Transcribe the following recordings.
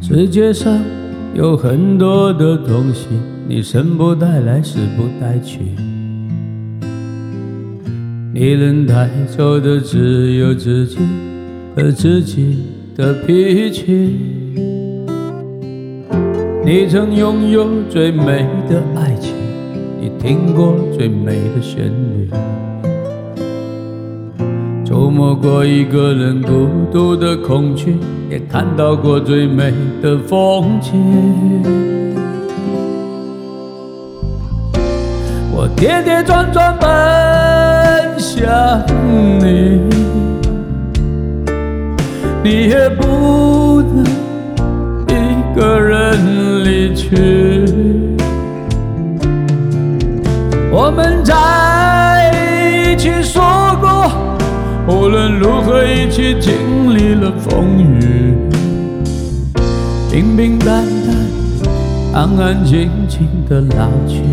世界上有很多的东西，你生不带来，死不带去，你能带走的只有自己和自己的脾气。你曾拥有最美的爱情，你听过最美的旋律，触摸过一个人孤独的恐惧，也看到过最美的风景。我跌跌撞撞奔向你，你也不能一个人离去。我们在一起说过，无论如何一起经历了风雨，平平淡淡，安安静静的老去。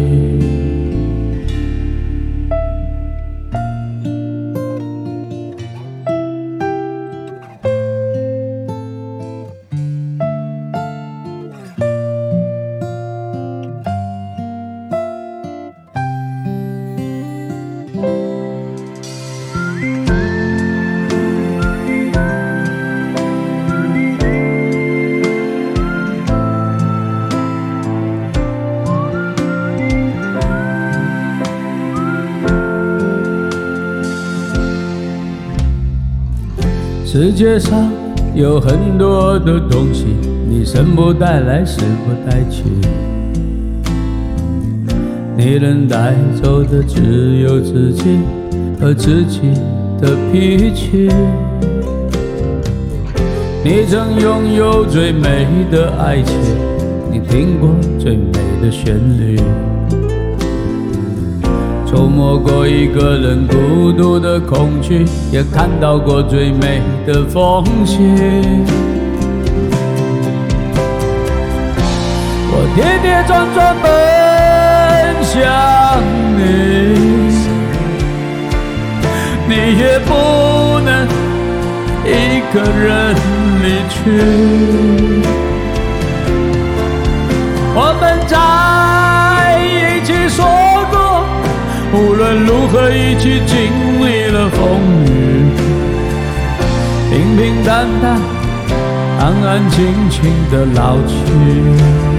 世界上有很多的东西，你生不带来，死不带去，你能带走的只有自己和自己的脾气。你曾拥有最美的爱情，你听过最美的旋律，触摸过一个人孤独的恐惧，也看到过最美的风景。我跌跌撞撞奔向你，你也不能一个人离去。我们在一起说过，无论如何一起经历了风雨，平平淡淡，安安静静的老去。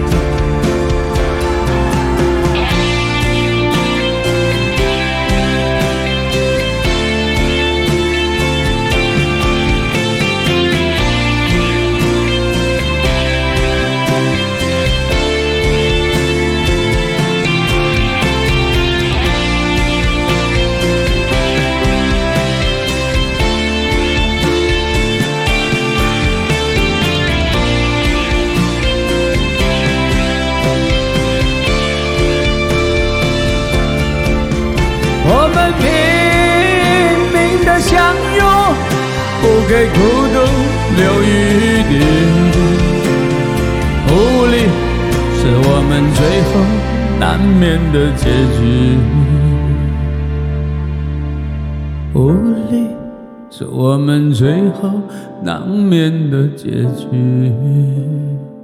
我们拼命的相拥，不给孤独留余地。无力是我们最后难免的结局，无力是我们最后难免的结局。